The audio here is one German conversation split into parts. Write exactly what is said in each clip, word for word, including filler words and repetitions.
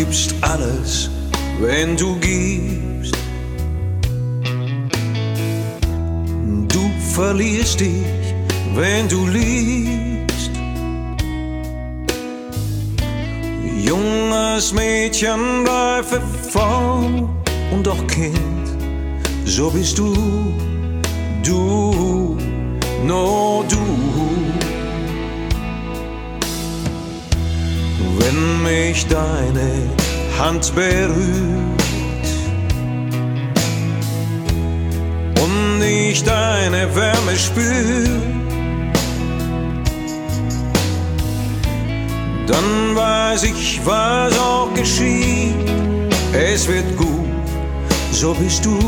gibst alles, wenn du gibst. Du verlierst dich, wenn du liebst. Junges Mädchen, reife Frau und auch Kind, so bist du, du, nur du. Wenn mich deine Hand berührt und ich deine Wärme spür, dann weiß ich, was auch geschieht. Es wird gut, so bist du,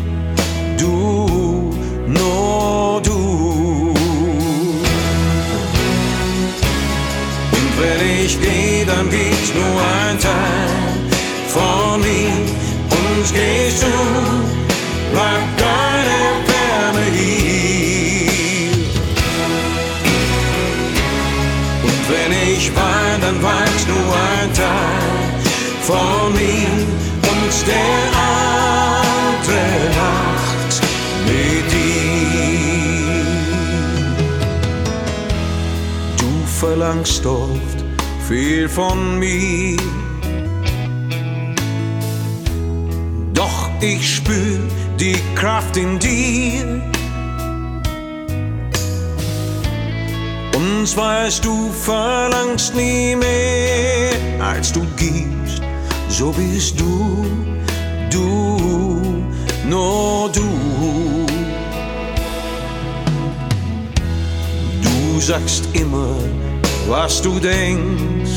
du, nur du. Und wenn ich gehe, dann geht's nur ein Teil von mir. Und gehst du, bleibt deine Wärme hier. Und wenn ich wein, dann weint nur ein Teil von mir. Und der andere lacht mit dir. Du verlangst oft viel von mir, doch ich spür die Kraft in dir. Und weißt du, verlangst nie mehr, als du gibst, so bist du, du, nur du. Du sagst immer, was du denkst,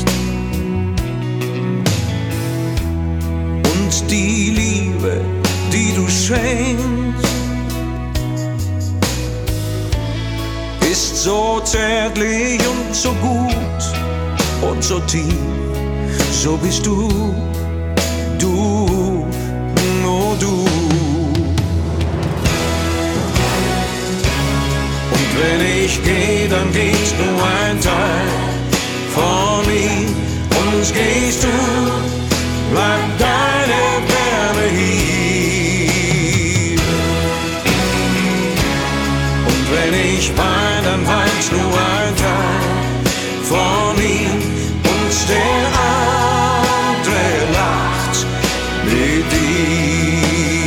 und die Liebe, die du schenkst, ist so zärtlich und so gut und so tief, so bist du, du, nur du. Und wenn ich gehe, dann geht's nur ein Teil von mir. Und gehst du, bleibt deine Wärme hier. Und wenn ich wein, dann weint nur ein Teil von mir. Und der andere lacht mit dir.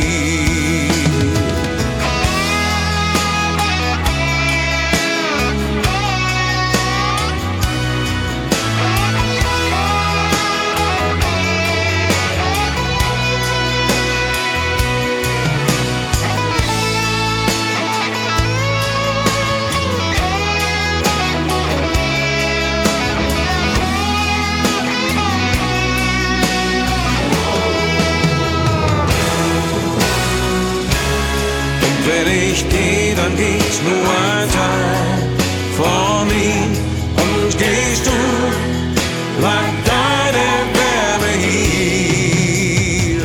Wenn ich geh, dann geht's nur ein Teil von mir. Und gehst du, bleibt deine Wärme hier.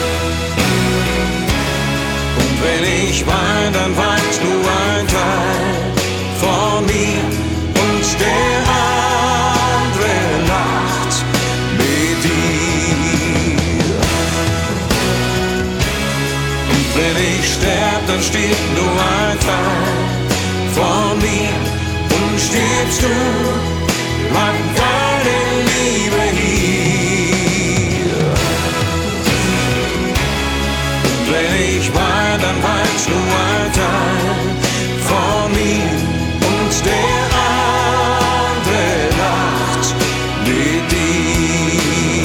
Und wenn ich wein, dann weint nur ein Teil von mir. Und der andere lacht mit dir. Und wenn ich sterb, dann steht nur ein Teil von mir. Und stirbst du, bleibt deine Liebe hier. Und wenn ich wein, dann weint nur ein Teil von mir. Und der andere lacht mit dir.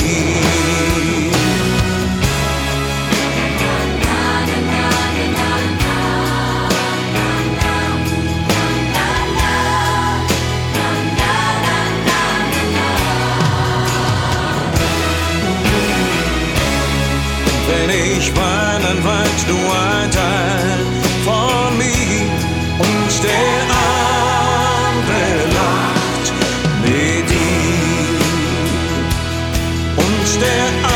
Wenn ich wein, dann weint nur ein Teil von mir. Und der andere lacht mit dir. Und der